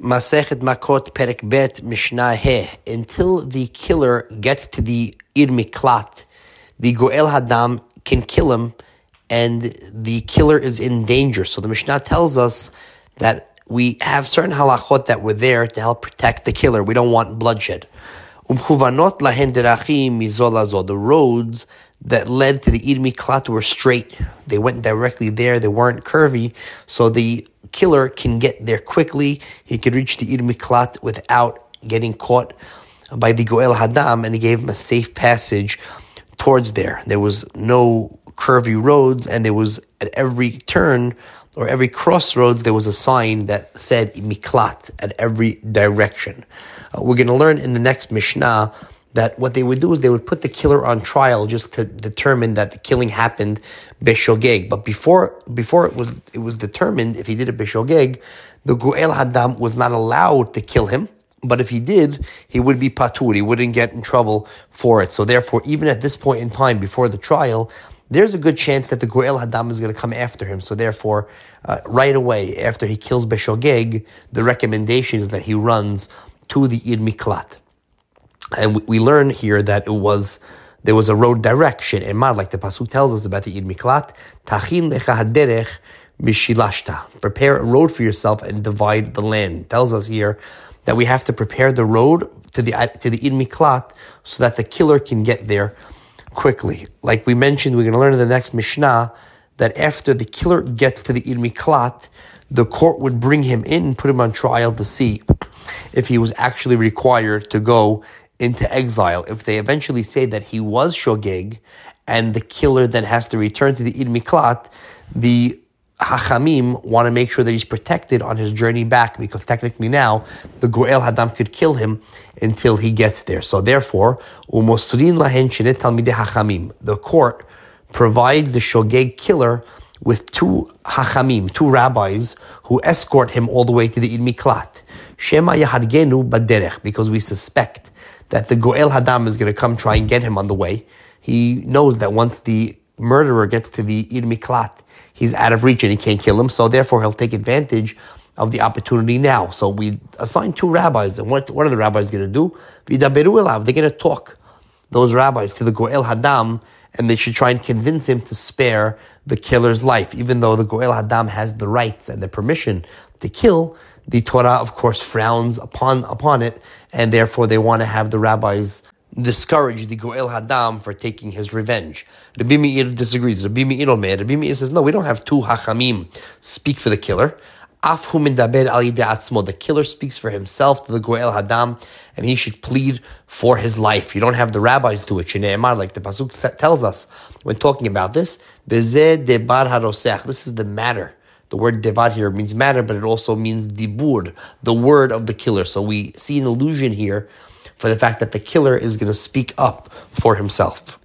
Masechet Makot Perek Bet Mishnah He. Until the killer gets to the Ir Miklat, the Goel Hadam can kill him, and the killer is in danger. So the Mishnah tells us that we have certain halachot that were there to help protect the killer. We don't want bloodshed. Umchuvanot lahen derachim mizolazo. The roads that led to the Ir Miklat were straight. They went directly there. They weren't curvy. So the killer can get there quickly. He could reach the Ir Miklat without getting caught by the Goel Hadam, and he gave him a safe passage towards there. There was no curvy roads, and there was at every turn or every crossroads there was a sign that said Miklat at every direction. We're going to learn in the next Mishnah that what they would do is they would put the killer on trial just to determine that the killing happened b'shogeg. But before it was determined if he did it b'shogeg, the Goel Hadam was not allowed to kill him. But if he did, he would be patur. He wouldn't get in trouble for it. So therefore, even at this point in time, before the trial, there's a good chance that the Goel Hadam is going to come after him. So therefore, right away, after he kills b'shogeg, the recommendation is that he runs to the Ir Miklat. And we learn here that there was a road direction. Emar, like the pasuk tells us about the Ir Miklat, tachin lecha haderech b'shilashta. Prepare a road for yourself and divide the land. It tells us here that we have to prepare the road to the Ir Miklat so that the killer can get there quickly. Like we mentioned, we're going to learn in the next Mishnah that after the killer gets to the Ir Miklat, the court would bring him in and put him on trial to see if he was actually required to go into exile. If they eventually say that he was shogeg and the killer then has to return to the Ir Miklat, the Hachamim want to make sure that he's protected on his journey back, because technically now the Goel Hadam could kill him until he gets there. So therefore, umosrin lahen shenet talmidei Hachamim. The court provides the shogeg killer with two Hachamim, two rabbis, who escort him all the way to the Ir Miklat. Shema yahargenu baderech, because we suspect that the Goel Hadam is going to come try and get him on the way. He knows that once the murderer gets to the Ir Miklat, he's out of reach and he can't kill him. So therefore, he'll take advantage of the opportunity now. So we assign two rabbis. And what are the rabbis going to do? V'daberu elav. They're going to talk, those rabbis, to the Goel Hadam, and they should try and convince him to spare the killer's life. Even though the Goel Hadam has the rights and the permission to kill, the Torah, of course, frowns upon it, and therefore they want to have the rabbis discourage the Goel Hadam for taking his revenge. Rabbi Meir disagrees. Rabbi Meir says, no, we don't have two Hachamim speak for the killer. Afhu medaber al yidei atzmo. The killer speaks for himself to the Goel Hadam, and he should plead for his life. You don't have the rabbis do it. Shneimar, like the pasuk tells us when talking about this, bezeh debar haroseach. This is the matter. The word devar here means matter, but it also means dibur, the word of the killer. So we see an allusion here for the fact that the killer is going to speak up for himself.